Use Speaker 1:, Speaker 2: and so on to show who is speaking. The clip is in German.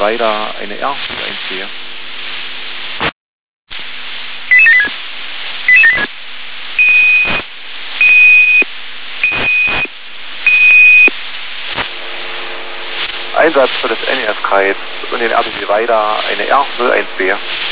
Speaker 1: weiter, eine R, 1B. Einsatz für das NES-Kreis und den RTC weiter, eine R, 01B.